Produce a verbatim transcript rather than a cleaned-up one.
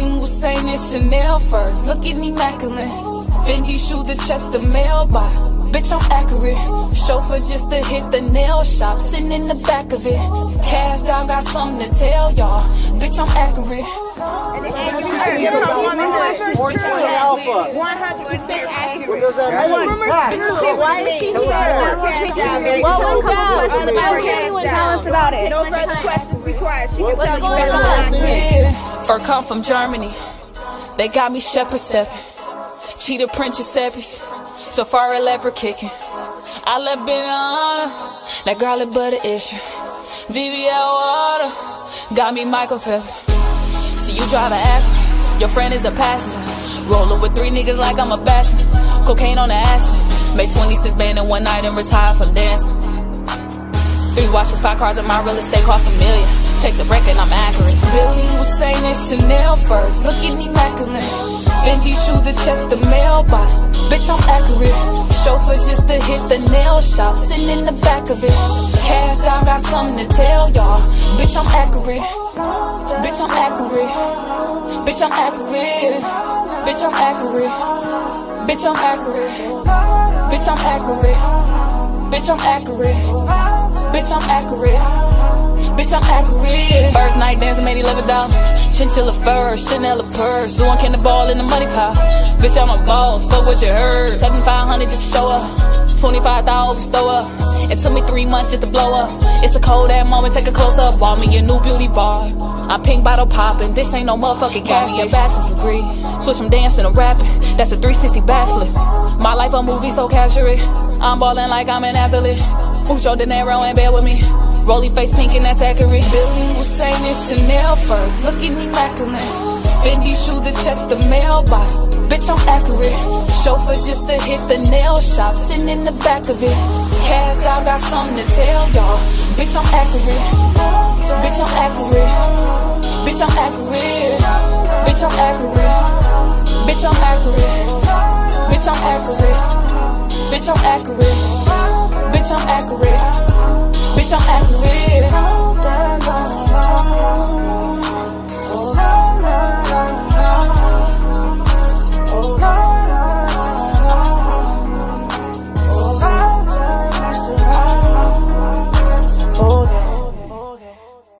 Building Hussein and Chanel first, looking immaculate. Fendi shoe to check the mailbox. Bitch, I'm accurate. Chauffeur just to hit the nail shop, sitting in the back of it. Cash dog got something to tell y'all. Bitch, I'm accurate. one hundred percent accurate. What does that mean? Why is she here? What was that? Tell us about it. No further questions required. She can tell you going better on? than I can. Fur come from Germany. They got me shepherd stepping. Cheetah print Giuseppe's. Safari leopard kicking. I let been on that garlic butter issue. V V L water got me Michael Phelps. See you drive an Acura, your friend is a passenger. Rollin' with three niggas like I'm a bachelor. Cocaine on the ash. Make twenty-six band in one night and retire from dancing. Three watches, five cars, and my real estate cost a million. Check the record, I'm accurate. Building Hussein and Chanel first, looking immaculate. Fendi shoe to check the mailbox. Bitch, I'm accurate. Chauffeur just to hit the nail shop, sitting in the back of it. Cash dog got something to tell y'all. Bitch, I'm accurate. Bitch, I'm accurate. Bitch, I'm accurate. Bitch, I'm accurate. Bitch, I'm accurate. Bitch, I'm accurate. Bitch, I'm accurate. Bitch, I'm accurate. Bitch, I'm accurate. First night dancing made eleven dollars. Chinchilla fur, Chanel purse. Doing cannonball in the money pile. Bitch, I'm a boss, fuck what you heard. seventy-five hundred just to show up. twenty-five thousand store up. It took me three months just to blow up. It's a cold ass moment, take a close up. Bought me a new beauty bar. I'm pink bottle popping. This ain't no motherfucking cat. Me a bachelor's degree. Switch from dancing to rapping. That's a three sixty backflip. My life a movie, so capture it. I'm ballin' like I'm an athlete. Mucho dinero and bear with me. Rolly face pink and that's accurate. Building Hussein and Chanel first, looking immaculate. Fendi shoe to check the mailbox. Bitch, I'm accurate. Chauffeur just to hit the nail shop, sitting in the back of it. Cash dog got something to tell y'all. Bitch, I'm accurate. Bitch, I'm accurate. Bitch, I'm accurate. Bitch, I'm accurate. Bitch, I'm accurate. Bitch, I'm accurate. Bitch, I'm accurate. Bitch, I'm accurate. Bitch, I'm accurate.